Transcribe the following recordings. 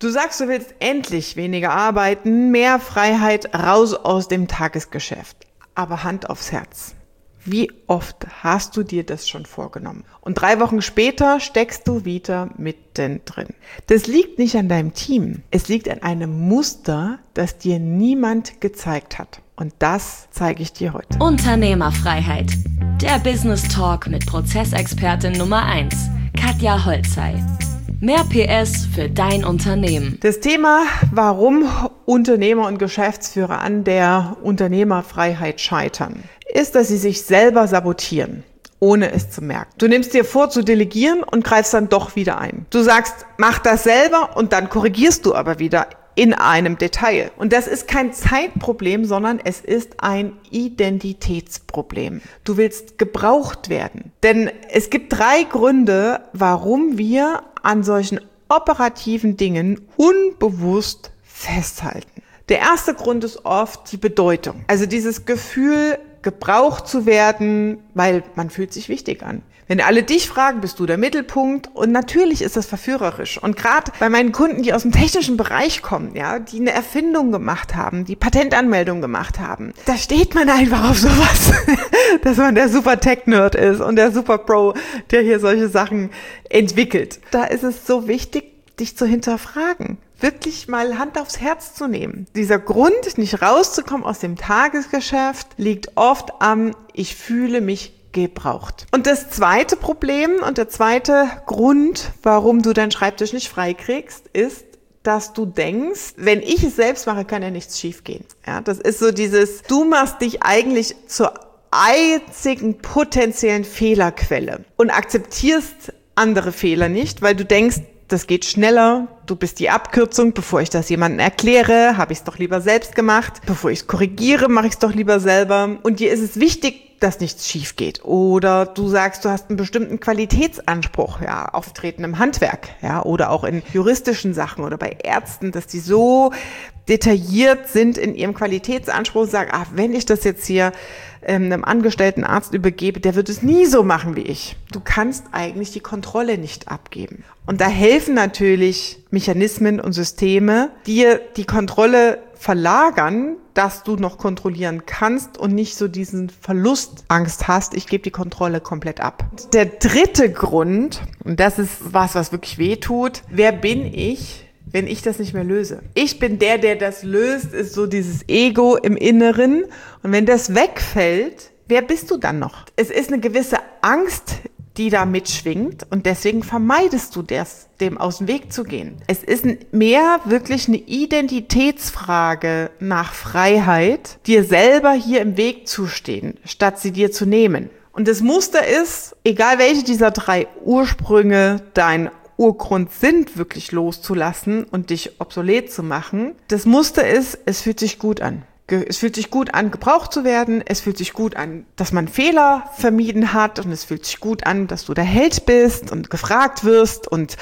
Du sagst, du willst endlich weniger arbeiten, mehr Freiheit, raus aus dem Tagesgeschäft. Aber Hand aufs Herz. Wie oft hast du dir das schon vorgenommen? Und 3 Wochen später steckst du wieder mittendrin. Das liegt nicht an deinem Team. Es liegt an einem Muster, das dir niemand gezeigt hat. Und das zeige ich dir heute. Unternehmerfreiheit. Der Business Talk mit Prozessexpertin Nummer 1, Katja Holzei. Mehr PS für dein Unternehmen. Das Thema, warum Unternehmer und Geschäftsführer an der Unternehmerfreiheit scheitern, ist, dass sie sich selber sabotieren, ohne es zu merken. Du nimmst dir vor zu delegieren und greifst dann doch wieder ein. Du sagst, mach das selber und dann korrigierst du aber wieder in einem Detail. Und das ist kein Zeitproblem, sondern es ist ein Identitätsproblem. Du willst gebraucht werden. Denn es gibt 3 Gründe, warum wir an solchen operativen Dingen unbewusst festhalten. Der erste Grund ist oft die Bedeutung. Also dieses Gefühl, gebraucht zu werden, weil man fühlt sich wichtig an. Wenn alle dich fragen, bist du der Mittelpunkt. Und natürlich ist das verführerisch. Und gerade bei meinen Kunden, die aus dem technischen Bereich kommen, ja, die eine Erfindung gemacht haben, die Patentanmeldung gemacht haben, da steht man einfach auf sowas, dass man der super Tech-Nerd ist und der super Pro, der hier solche Sachen entwickelt. Da ist es so wichtig, dich zu hinterfragen. Wirklich mal Hand aufs Herz zu nehmen. Dieser Grund, nicht rauszukommen aus dem Tagesgeschäft, liegt oft am, ich fühle mich gebraucht. Und das zweite Problem und der zweite Grund, warum du deinen Schreibtisch nicht frei kriegst, ist, dass du denkst, wenn ich es selbst mache, kann ja nichts schiefgehen. Ja, das ist so dieses, du machst dich eigentlich zur einzigen potenziellen Fehlerquelle und akzeptierst andere Fehler nicht, weil du denkst, das geht schneller, du bist die Abkürzung, bevor ich das jemandem erkläre, habe ich es doch lieber selbst gemacht, bevor ich es korrigiere, mache ich es doch lieber selber. Und dir ist es wichtig, dass nichts schief geht. Oder du sagst, du hast einen bestimmten Qualitätsanspruch, ja, Auftreten im Handwerk, ja, oder auch in juristischen Sachen oder bei Ärzten, dass die so detailliert sind in ihrem Qualitätsanspruch und sagen, wenn ich das jetzt hier einem angestellten Arzt übergebe, der wird es nie so machen wie ich. Du kannst eigentlich die Kontrolle nicht abgeben. Und da helfen natürlich Mechanismen und Systeme, dir die Kontrolle verlagern, dass du noch kontrollieren kannst und nicht so diesen Verlustangst hast, ich gebe die Kontrolle komplett ab. Der dritte Grund, und das ist was wirklich weh tut, wer bin ich, wenn ich das nicht mehr löse? Ich bin der das löst, ist so dieses Ego im Inneren. Und wenn das wegfällt, wer bist du dann noch? Es ist eine gewisse Angst, die da mitschwingt und deswegen vermeidest du das, dem aus dem Weg zu gehen. Es ist mehr wirklich eine Identitätsfrage nach Freiheit, dir selber hier im Weg zu stehen, statt sie dir zu nehmen. Und das Muster ist, egal welche dieser 3 Ursprünge dein Urgrund sind, wirklich loszulassen und dich obsolet zu machen. Das Muster ist, es fühlt sich gut an. Es fühlt sich gut an, gebraucht zu werden. Es fühlt sich gut an, dass man Fehler vermieden hat. Und es fühlt sich gut an, dass du der Held bist und gefragt wirst und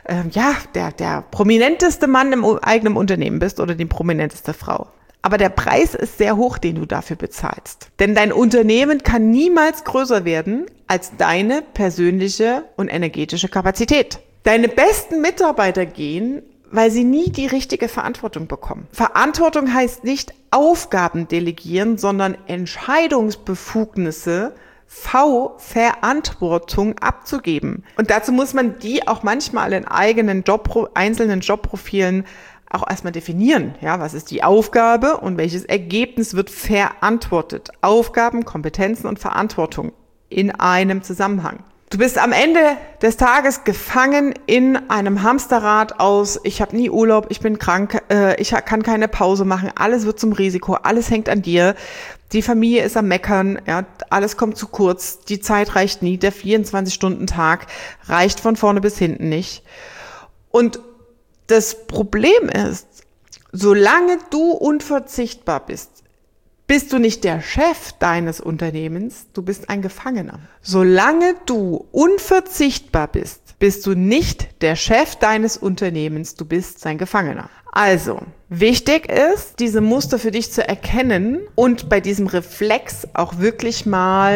der prominenteste Mann im eigenen Unternehmen bist oder die prominenteste Frau. Aber der Preis ist sehr hoch, den du dafür bezahlst. Denn dein Unternehmen kann niemals größer werden als deine persönliche und energetische Kapazität. Deine besten Mitarbeiter gehen, weil sie nie die richtige Verantwortung bekommen. Verantwortung heißt nicht Aufgaben delegieren, sondern Entscheidungsbefugnisse, Verantwortung abzugeben. Und dazu muss man die auch manchmal in einzelnen Jobprofilen auch erstmal definieren. Ja, was ist die Aufgabe und welches Ergebnis wird verantwortet? Aufgaben, Kompetenzen und Verantwortung in einem Zusammenhang. Du bist am Ende des Tages gefangen in einem Hamsterrad aus, ich habe nie Urlaub, ich bin krank, ich kann keine Pause machen, alles wird zum Risiko, alles hängt an dir, die Familie ist am Meckern, ja, alles kommt zu kurz, die Zeit reicht nie, der 24-Stunden-Tag reicht von vorne bis hinten nicht. Und das Problem ist, solange du unverzichtbar bist du nicht der Chef deines Unternehmens, du bist ein Gefangener. Solange du unverzichtbar bist du nicht der Chef deines Unternehmens, du bist sein Gefangener. Also, wichtig ist, diese Muster für dich zu erkennen und bei diesem Reflex auch wirklich mal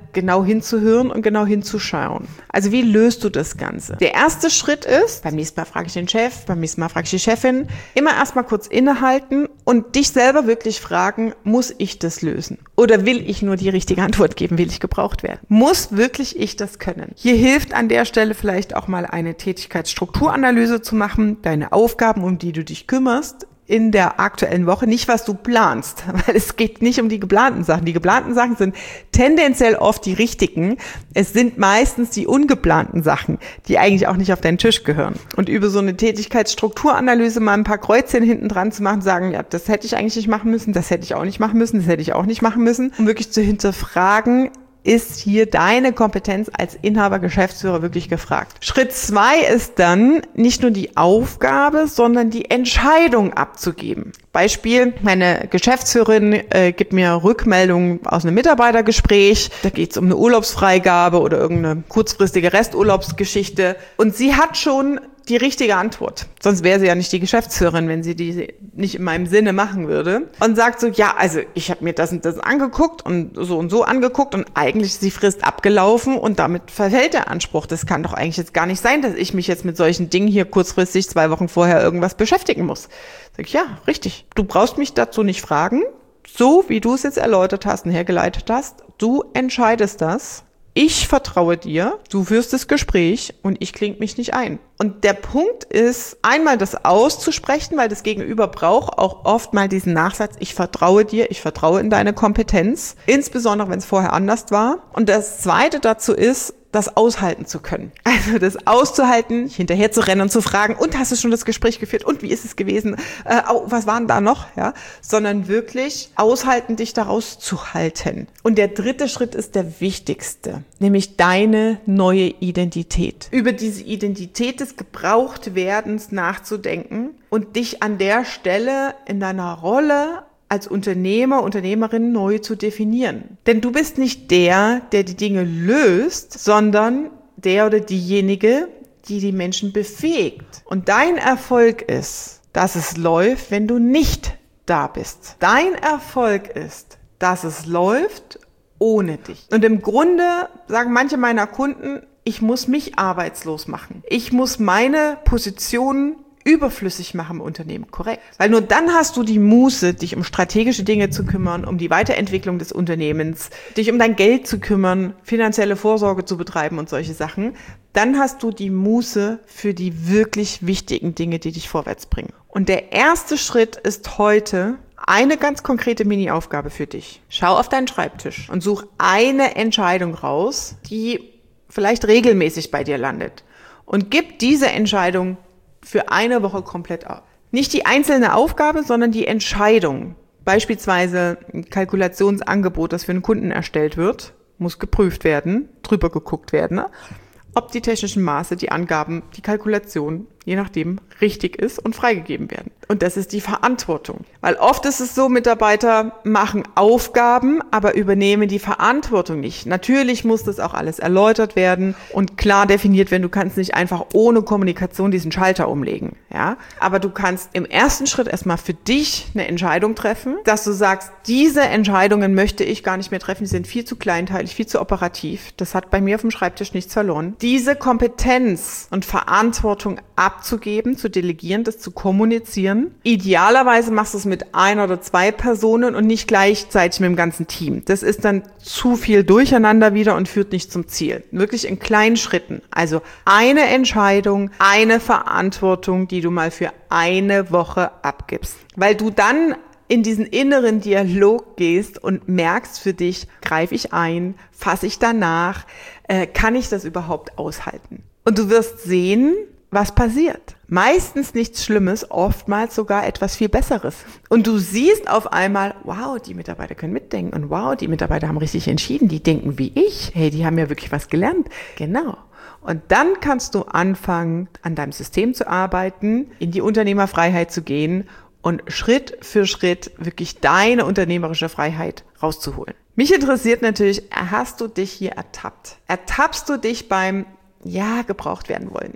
genau hinzuhören und genau hinzuschauen. Also wie löst du das Ganze? Der erste Schritt ist, beim nächsten Mal frage ich den Chef, beim nächsten Mal frage ich die Chefin, immer erstmal kurz innehalten und dich selber wirklich fragen, muss ich das lösen? Oder will ich nur die richtige Antwort geben? Will ich gebraucht werden? Muss wirklich ich das können? Hier hilft an der Stelle vielleicht auch mal eine Tätigkeitsstrukturanalyse zu machen, deine Aufgaben, um die du dich kümmerst, in der aktuellen Woche, nicht was du planst, weil es geht nicht um die geplanten Sachen. Die geplanten Sachen sind tendenziell oft die richtigen. Es sind meistens die ungeplanten Sachen, die eigentlich auch nicht auf deinen Tisch gehören. Und über so eine Tätigkeitsstrukturanalyse mal ein paar Kreuzchen hinten dran zu machen, sagen, ja, das hätte ich eigentlich nicht machen müssen, das hätte ich auch nicht machen müssen, das hätte ich auch nicht machen müssen, um wirklich zu hinterfragen, ist hier deine Kompetenz als Inhaber, Geschäftsführer wirklich gefragt. Schritt 2 ist dann nicht nur die Aufgabe, sondern die Entscheidung abzugeben. Beispiel, meine Geschäftsführerin gibt mir Rückmeldungen aus einem Mitarbeitergespräch. Da geht es um eine Urlaubsfreigabe oder irgendeine kurzfristige Resturlaubsgeschichte. Und sie hat schon die richtige Antwort. Sonst wäre sie ja nicht die Geschäftsführerin, wenn sie die nicht in meinem Sinne machen würde. Und sagt so, ja, also ich habe mir das und das angeguckt und so angeguckt und eigentlich ist die Frist abgelaufen und damit verfällt der Anspruch. Das kann doch eigentlich jetzt gar nicht sein, dass ich mich jetzt mit solchen Dingen hier kurzfristig 2 Wochen vorher irgendwas beschäftigen muss. Sag ich, ja, richtig. Du brauchst mich dazu nicht fragen. So wie du es jetzt erläutert hast und hergeleitet hast, du entscheidest das. Ich vertraue dir, du führst das Gespräch und ich klinge mich nicht ein. Und der Punkt ist, einmal das auszusprechen, weil das Gegenüber braucht auch oft mal diesen Nachsatz, ich vertraue dir, ich vertraue in deine Kompetenz, insbesondere wenn es vorher anders war. Und das Zweite dazu ist, das aushalten zu können. Also das auszuhalten, hinterher zu rennen und zu fragen, und hast du schon das Gespräch geführt? Und wie ist es gewesen? Was waren da noch? Ja, sondern wirklich aushalten, dich da rauszuhalten. Und der dritte Schritt ist der wichtigste, nämlich deine neue Identität. Über diese Identität des Gebrauchtwerdens nachzudenken und dich an der Stelle in deiner Rolle als Unternehmer, Unternehmerin neu zu definieren. Denn du bist nicht der die Dinge löst, sondern der oder diejenige, die die Menschen befähigt. Und dein Erfolg ist, dass es läuft, wenn du nicht da bist. Dein Erfolg ist, dass es läuft ohne dich. Und im Grunde sagen manche meiner Kunden, ich muss mich arbeitslos machen. Ich muss meine Position überflüssig machen im Unternehmen, korrekt. Weil nur dann hast du die Muße, dich um strategische Dinge zu kümmern, um die Weiterentwicklung des Unternehmens, dich um dein Geld zu kümmern, finanzielle Vorsorge zu betreiben und solche Sachen. Dann hast du die Muße für die wirklich wichtigen Dinge, die dich vorwärts bringen. Und der erste Schritt ist heute eine ganz konkrete Mini-Aufgabe für dich. Schau auf deinen Schreibtisch und such eine Entscheidung raus, die vielleicht regelmäßig bei dir landet. Und gib diese Entscheidung für eine Woche komplett ab. Nicht die einzelne Aufgabe, sondern die Entscheidung. Beispielsweise ein Kalkulationsangebot, das für einen Kunden erstellt wird, muss geprüft werden, drüber geguckt werden, ob die technischen Maße, die Angaben, die Kalkulation, je nachdem, richtig ist und freigegeben werden. Und das ist die Verantwortung. Weil oft ist es so, Mitarbeiter machen Aufgaben, aber übernehmen die Verantwortung nicht. Natürlich muss das auch alles erläutert werden und klar definiert werden. Du kannst nicht einfach ohne Kommunikation diesen Schalter umlegen. Ja? Aber du kannst im ersten Schritt erstmal für dich eine Entscheidung treffen, dass du sagst, diese Entscheidungen möchte ich gar nicht mehr treffen, die sind viel zu kleinteilig, viel zu operativ. Das hat bei mir auf dem Schreibtisch nichts verloren. Diese Kompetenz und Verantwortung abzugeben, zu delegieren, das zu kommunizieren. Idealerweise machst du es mit 1 oder 2 Personen und nicht gleichzeitig mit dem ganzen Team. Das ist dann zu viel Durcheinander wieder und führt nicht zum Ziel. Wirklich in kleinen Schritten. Also eine Entscheidung, eine Verantwortung, die du mal für eine Woche abgibst. Weil du dann in diesen inneren Dialog gehst und merkst für dich, greife ich ein, fasse ich danach, kann ich das überhaupt aushalten? Und du wirst sehen, was passiert. Meistens nichts Schlimmes, oftmals sogar etwas viel Besseres. Und du siehst auf einmal, wow, die Mitarbeiter können mitdenken und wow, die Mitarbeiter haben richtig entschieden, die denken wie ich. Hey, die haben ja wirklich was gelernt. Genau. Und dann kannst du anfangen, an deinem System zu arbeiten, in die Unternehmerfreiheit zu gehen und Schritt für Schritt wirklich deine unternehmerische Freiheit rauszuholen. Mich interessiert natürlich, hast du dich hier ertappt? Ertappst du dich beim gebraucht werden wollen?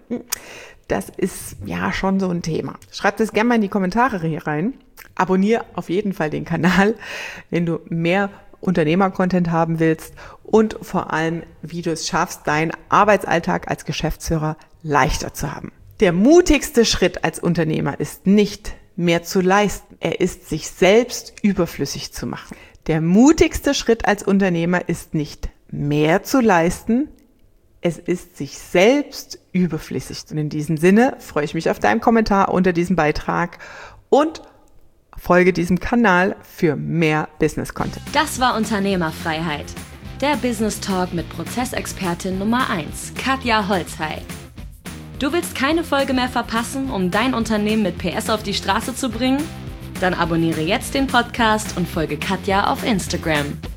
Das ist ja schon so ein Thema. Schreib das gerne mal in die Kommentare hier rein. Abonniere auf jeden Fall den Kanal, wenn du mehr Unternehmer-Content haben willst und vor allem, wie du es schaffst, deinen Arbeitsalltag als Geschäftsführer leichter zu haben. Der mutigste Schritt als Unternehmer ist nicht, mehr zu leisten. Er ist, sich selbst überflüssig zu machen. Der mutigste Schritt als Unternehmer ist nicht, mehr zu leisten. Es ist, sich selbst überflüssig. Und in diesem Sinne freue ich mich auf deinen Kommentar unter diesem Beitrag und folge diesem Kanal für mehr Business-Content. Das war Unternehmerfreiheit. Der Business Talk mit Prozessexpertin Nummer 1, Katja Holzhey. Du willst keine Folge mehr verpassen, um dein Unternehmen mit PS auf die Straße zu bringen? Dann abonniere jetzt den Podcast und folge Katja auf Instagram.